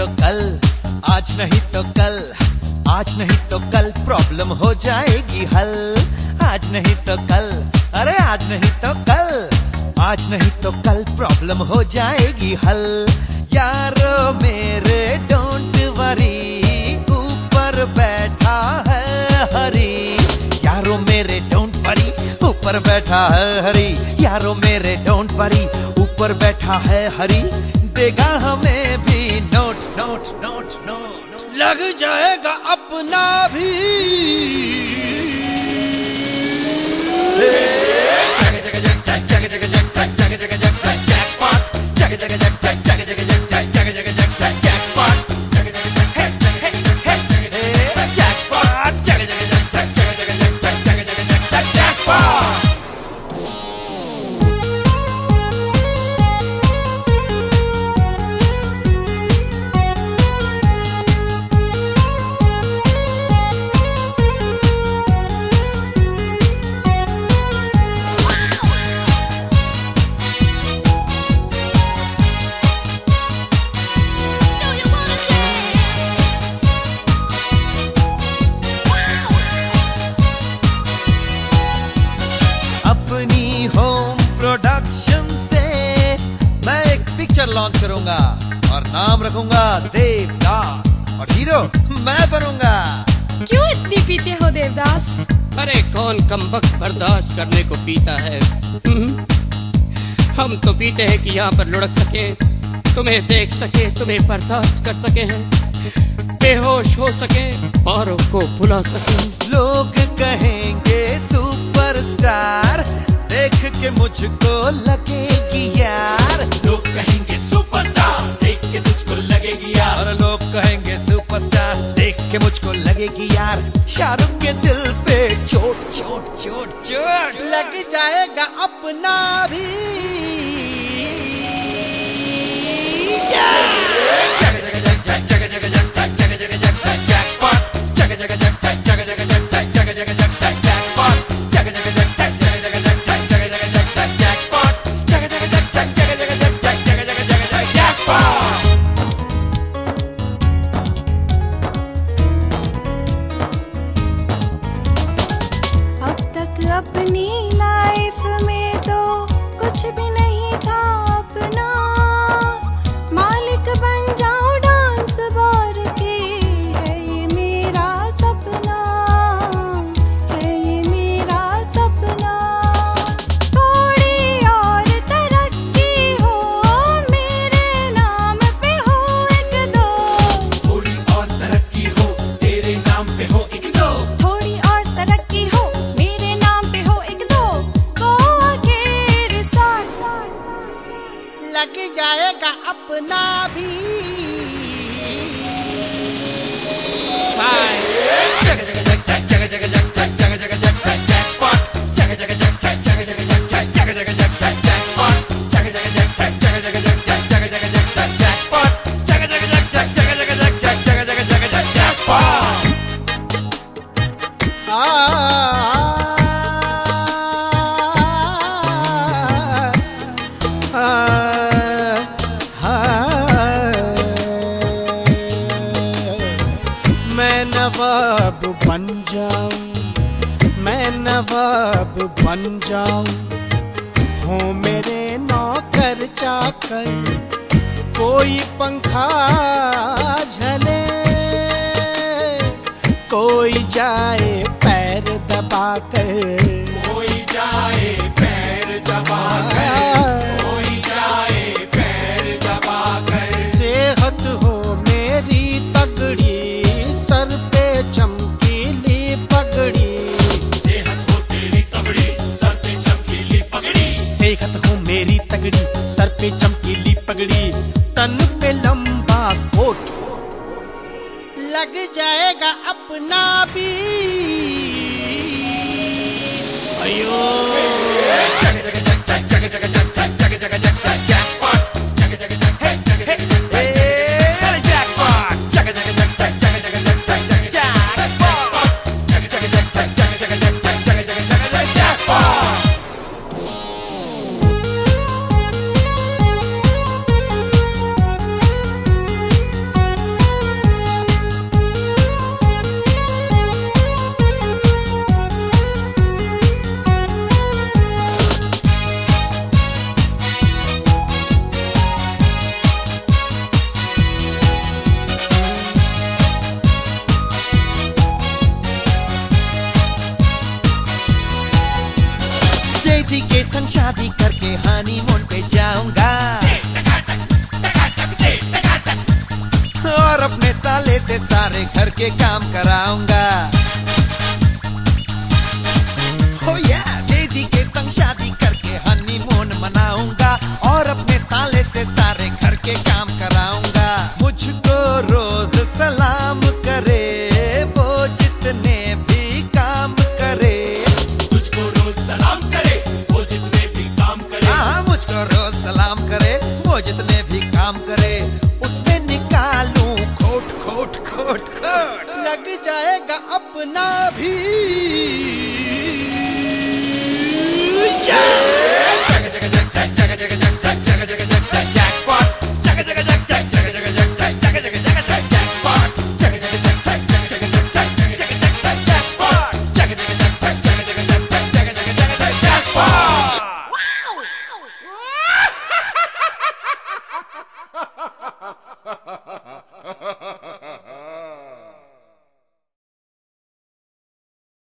तो कल, आज नहीं तो कल, आज नहीं तो कल प्रॉब्लम हो जाएगी हल। आज नहीं तो कल, अरे आज नहीं तो कल, आज नहीं तो कल प्रॉब्लम हो जाएगी हल। यारो मेरे डोंट वरी, ऊपर बैठा है हरी। यारो मेरे डोंट वरी, ऊपर बैठा है हरी। यारो मेरे डोंट वरी, ऊपर बैठा है हरी। देगा हमें भी नोट नोट नोट नोट, लग जाएगा अपना भी। अपनी होम प्रोडक्शन से मैं एक पिक्चर लॉन्च करूंगा और नाम रखूंगा देवदास, और हीरो मैं बनूंगा। क्यों इतनी पीते हो देवदास? अरे कौन कमबख्त बर्दाश्त करने को पीता है। हम तो पीते हैं कि यहाँ पर लुढ़क सके, तुम्हें देख सके, तुम्हें बर्दाश्त कर सके हैं, बेहोश हो सके, औरों को भुला सके। लोग कहेंगे सुपरस्टार, देख के मुझको लगेगी यार। लोग कहेंगे सुपरस्टार, देख के तुझको लगेगी यार। और लोग कहेंगे सुपरस्टार, देख के मुझको लगेगी यार। शाहरुख के दिल पे चोट चोट चोट चोट लग जाएगा अपना भी। अपनी लाइफ में तो कुछ भी नहीं था अपना, मालिक बन जाऊं डांस बार के, है ये मेरा सपना, है ये मेरा सपना। थोड़ी और तरक्की हो, मेरे नाम पे हो एक दो। थोड़ी और तरक्की हो, तेरे नाम पे हो एक दो। थोड़ी और तरक्की हो, लग जाएगा अपना भी। मैं नवाब बन जाऊं, मैं नवाब बन जाऊं, हो मेरे नौकर चाकर, कोई पंखा झले, कोई जाए पैर दबाकर, कोई जाए पैर दबाकर, कोई जाए पैर दबाकर। सेहत हो मेरी तगड़ी, सर पे चमकीली पगड़ी। सेहत हो तेरी तगड़ी, सर पे चमकीली पगड़ी। सेहत हो मेरी तगड़ी, सर पे चमकीली पगड़ी, तन पे लंबा कोट, लग जाएगा अपना भी। अयो साले से सारे घर के काम कराऊंगा। Oh yeah, डेज़ी के संग शादी करके हनीमून मनाऊंगा और अपने साले से सारे घर के काम कराऊंगा। मुझको रोज सलाम करे वो जितने भी काम करे। तुझको रोज सलाम करे वो जितने भी काम करे। हाँ, मुझको रोज सलाम करे वो जितने भी काम करे। उसमें निकालूं खोट खोट खोट खोट। लग जाएगा अपना भी